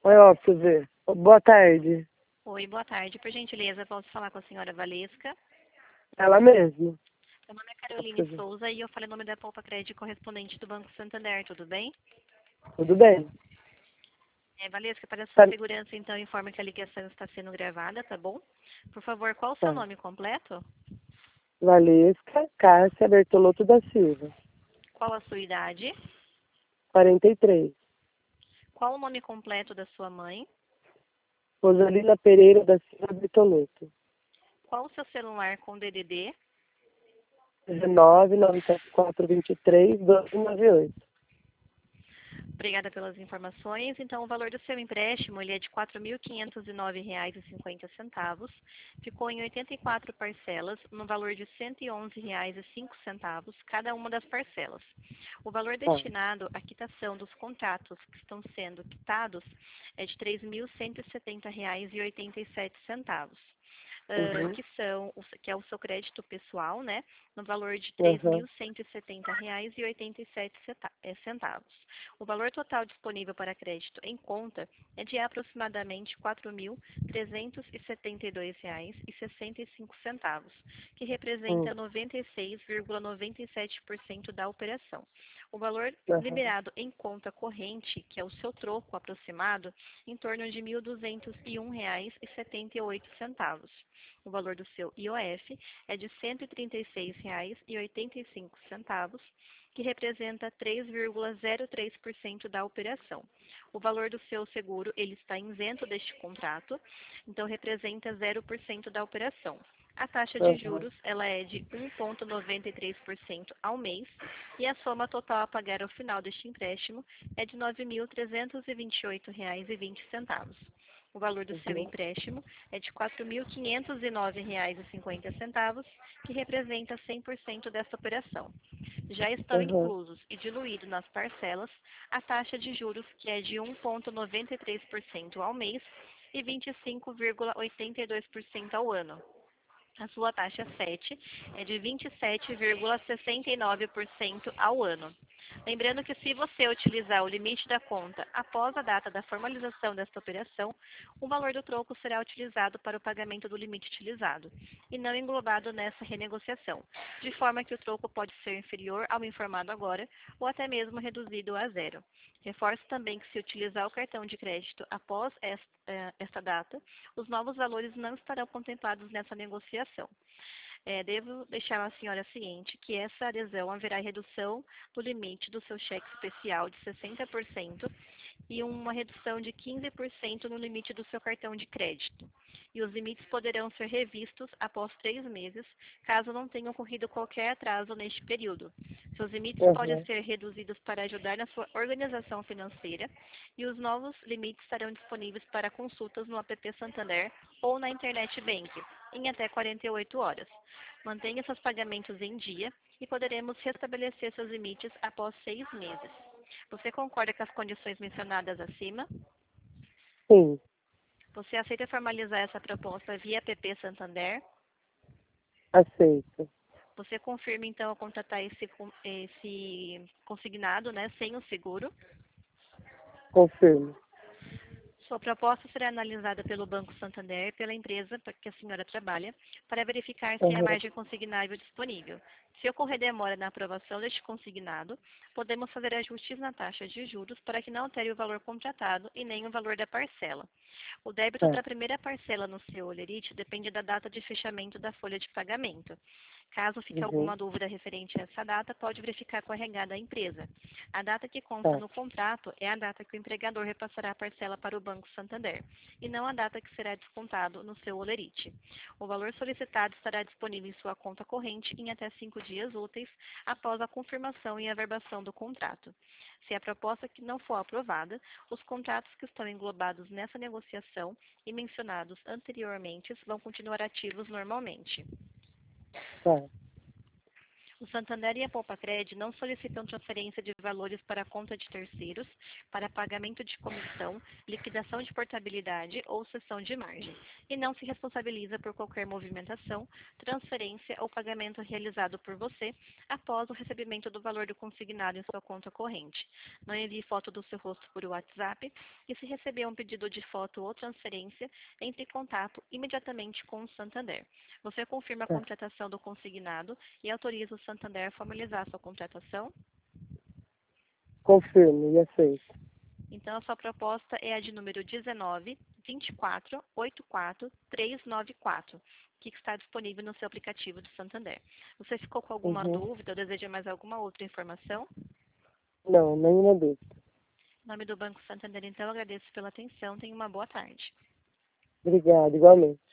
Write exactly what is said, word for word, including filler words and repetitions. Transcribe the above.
Oi, ó, pra você ver. Boa tarde. Oi, boa tarde. Por gentileza, posso falar com a senhora Valesca? Ela mesma. Meu nome é Ó, pra Caroline você ver. Souza e eu falei o nome da Poupa Crédito correspondente do Banco Santander, tudo bem? Tudo bem? É, Valesca, para a sua Tá, segurança, então, informe que a ligação está sendo gravada, tá bom? Por favor, qual o seu tá. nome completo? Valesca Cássia Bertolotto da Silva. Qual a sua idade? quarenta e três. Qual o nome completo da sua mãe? Rosalina Pereira da Silva Bertolotto. Qual o seu celular com D D D? dezenove, nove sete quatro, vinte e três, doze noventa e oito. Obrigada pelas informações. Então, o valor do seu empréstimo ele é de quatro mil quinhentos e nove reais e cinquenta centavos. Ficou em oitenta e quatro parcelas, no valor de cento e onze reais e cinco centavos cada uma das parcelas. O valor Tá. destinado à quitação dos contratos que estão sendo quitados é de três mil cento e setenta reais e oitenta e sete centavos. Uh, Uhum. que são o- que é o seu crédito pessoal, né, no valor de três Uhum. mil cento e setenta reais e oitenta e sete ceta- eh, centavos. O valor total disponível para crédito em conta é de aproximadamente quatro mil trezentos e setenta e dois reais e sessenta e cinco centavos, que Hum. representa noventa e seis vírgula noventa e sete por cento da operação. O valor Uhum. liberado em conta corrente, que é o seu troco aproximado, em torno de mil duzentos e um reais e setenta e oito centavos. O valor do seu I O F é de cento e trinta e seis reais e oitenta e cinco centavos, que representa três vírgula zero três por cento da operação. O valor do seu seguro ele está isento deste contrato, então representa zero por cento da operação. A taxa de Uhum. juros ela é de um vírgula noventa e três por cento ao mês e a soma total a pagar ao final deste empréstimo é de nove mil trezentos e vinte e oito reais e vinte centavos. O valor do seu Uhum. empréstimo é de quatro mil quinhentos e nove reais e cinquenta centavos, que representa cem por cento desta operação. Já estão Uhum. inclusos e diluídos nas parcelas a taxa de juros, que é de um vírgula noventa e três por cento ao mês e vinte e cinco vírgula oitenta e dois por cento ao ano. A sua taxa sete é de vinte e sete vírgula sessenta e nove por cento ao ano. Lembrando que se você utilizar o limite da conta após a data da formalização desta operação, o valor do troco será utilizado para o pagamento do limite utilizado e não englobado nessa renegociação, de forma que o troco pode ser inferior ao informado agora ou até mesmo reduzido a zero. Reforço também que se utilizar o cartão de crédito após esta, eh, esta data, os novos valores não estarão contemplados nessa negociação. É, devo deixar a senhora ciente que essa adesão haverá redução do limite do seu cheque especial de sessenta por cento e uma redução de quinze por cento no limite do seu cartão de crédito. E os limites poderão ser revistos após três meses, caso não tenha ocorrido qualquer atraso neste período. Seus limites podem Uhum. ser reduzidos para ajudar na sua organização financeira e os novos limites estarão disponíveis para consultas no app Santander ou na Internet Bank em até quarenta e oito horas. Mantenha seus pagamentos em dia e poderemos restabelecer seus limites após seis meses. Você concorda com as condições mencionadas acima? Sim, Você aceita formalizar essa proposta via app Santander? aceito. Você confirma então a contratar esse, esse consignado, né, sem o seguro? Confirmo. Sua proposta será analisada pelo Banco Santander e pela empresa para que a senhora trabalha para verificar se há Uhum. margem consignável disponível. Se ocorrer demora na aprovação deste consignado, podemos fazer ajustes na taxa de juros para que não altere o valor contratado e nem o valor da parcela. O débito Tá. da primeira parcela no seu olerite depende da data de fechamento da folha de pagamento. Caso fique Uhum. alguma dúvida referente a essa data, pode verificar com a regada à empresa. A data que consta Tá. no contrato é a data que o empregador repassará a parcela para o Banco Santander, e não a data que será descontado no seu olerite. O valor solicitado estará disponível em sua conta corrente em até cinco dias úteis após a confirmação e averbação do contrato. Se a proposta que não for aprovada, os contratos que estão englobados nessa negociação e mencionados anteriormente vão continuar ativos normalmente. Tá. Santander e a Poupa-Cred não solicitam transferência de valores para a conta de terceiros, para pagamento de comissão, liquidação de portabilidade ou cessão de margem, e não se responsabiliza por qualquer movimentação, transferência ou pagamento realizado por você após o recebimento do valor do consignado em sua conta corrente. Não envie foto do seu rosto por WhatsApp e, se receber um pedido de foto ou transferência, entre em contato imediatamente com o Santander. Você confirma a Tá. contratação do consignado e autoriza o Santander a formalizar sua contratação? Confirmo e aceito. Então, a sua proposta é a de número dezenove, vinte e quatro, oitenta e quatro, trezentos e noventa e quatro, que está disponível no seu aplicativo do Santander. Você ficou com alguma Uhum. dúvida ou deseja mais alguma outra informação? Não, nenhuma dúvida. Em nome do Banco Santander, então, agradeço pela atenção. Tenha uma boa tarde. Obrigado, igualmente.